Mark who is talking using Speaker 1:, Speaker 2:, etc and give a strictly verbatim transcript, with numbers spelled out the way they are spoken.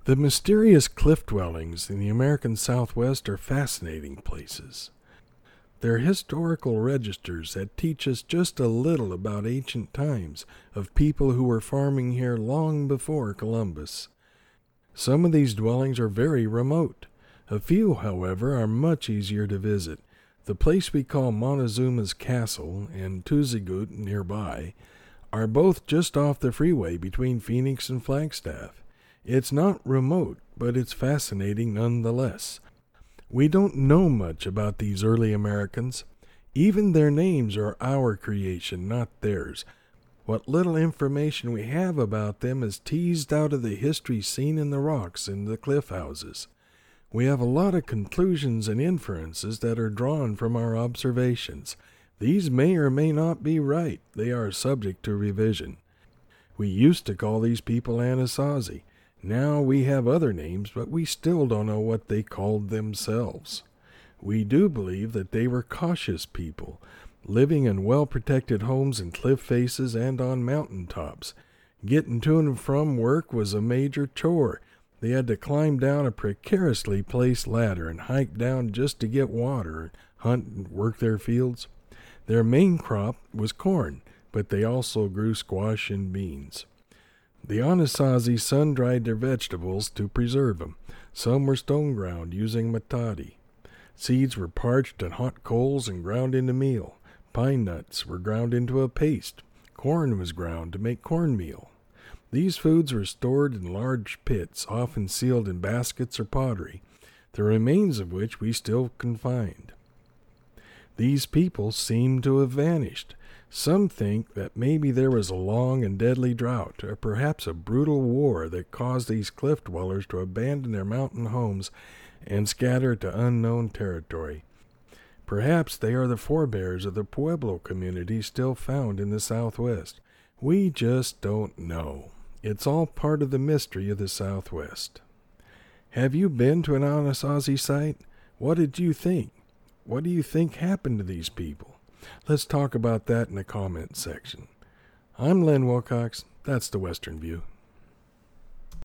Speaker 1: The mysterious cliff dwellings in the American Southwest are fascinating places. They're historical registers that teach us just a little about ancient times of people who were farming here long before Columbus. Some of these dwellings are very remote. A few, however, are much easier to visit. The place we call Montezuma's Castle and Tuzigoot nearby are both just off the freeway between Phoenix and Flagstaff. It's not remote, but it's fascinating nonetheless. We don't know much about these early Americans. Even their names are our creation, not theirs. What little information we have about them is teased out of the history seen in the rocks and the cliff houses. We have a lot of conclusions and inferences that are drawn from our observations. These may or may not be right. They are subject to revision. We used to call these people Anasazi. Now we have other names, but we still don't know what they called themselves. We do believe that they were cautious people, living in well-protected homes in cliff faces and on mountain tops. Getting to and from work was a major chore. They had to climb down a precariously placed ladder and hike down just to get water, hunt and work their fields. Their main crop was corn, but they also grew squash and beans. The Anasazi sun-dried their vegetables to preserve them. Some were stone-ground using matadi. Seeds were parched on hot coals and ground into meal. Pine nuts were ground into a paste. Corn was ground to make cornmeal. These foods were stored in large pits, often sealed in baskets or pottery, the remains of which we still can find. These people seem to have vanished. Some think that maybe there was a long and deadly drought, or perhaps a brutal war that caused these cliff dwellers to abandon their mountain homes and scatter to unknown territory. Perhaps they are the forebears of the Pueblo community still found in the Southwest. We just don't know. It's all part of the mystery of the Southwest. Have you been to an Anasazi site? What did you think? What do you think happened to these people? Let's talk about that in the comment section. I'm Len Wilcox. That's the Western View.